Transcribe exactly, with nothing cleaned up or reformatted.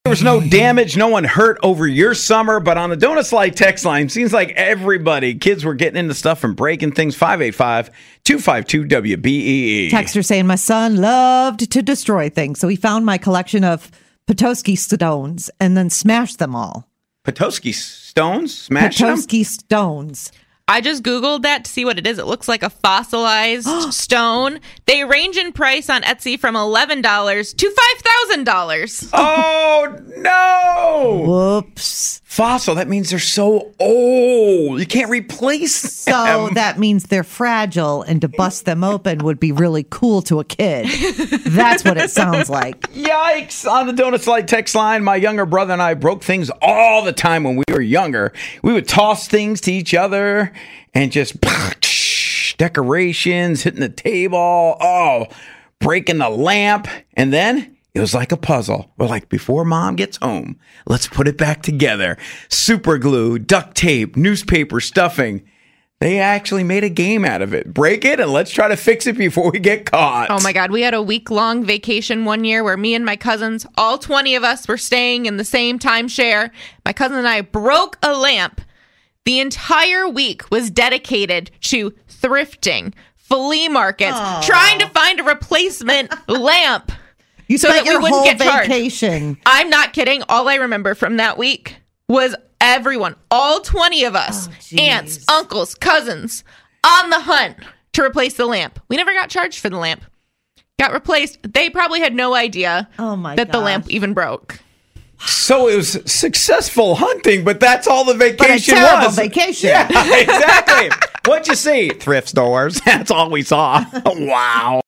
was no damage, no one hurt over your summer, but on the Don't Slide text line, seems like everybody, kids were getting into stuff and breaking things. five eight five, two five two, W B E E. Texter saying, my son loved to destroy things, so he found my collection of Petoskey stones and then smashed them all. Petoskey stones? Smash them? Petoskey stones. I just Googled that to see what it is. It looks like a fossilized stone. They range in price on Etsy from eleven dollars to five thousand dollars. Oh, no! Whoops. Fossil, that means they're so old. You can't replace So them. that means they're fragile, and to bust them open would be really cool to a kid. That's what it sounds like. Yikes! On the Don't Slide text line, my younger brother and I broke things all the time when we were younger. We would toss things to each other and just decorations, hitting the table, oh, breaking the lamp. And then it was like a puzzle. We're like, before mom gets home, let's put it back together. Super glue, duct tape, newspaper stuffing. They actually made a game out of it. Break it and let's try to fix it before we get caught. Oh my God. We had a week long vacation one year where me and my cousins, all twenty of us, were staying in the same timeshare. My cousin and I broke a lamp. The entire week was dedicated to thrifting, flea markets, Aww. trying to find a replacement lamp. You so spent that we your wouldn't whole get charged. vacation. I'm not kidding. All I remember from that week was everyone, all twenty of us, Oh, aunts, uncles, cousins, on the hunt to replace the lamp. We never got charged for the lamp. Got replaced. They probably had no idea Oh my that the gosh. lamp even broke. So it was successful hunting, but that's all the But a vacation terrible was. vacation. Yeah, exactly. What'd you see? Thrift stores. That's all we saw. Wow.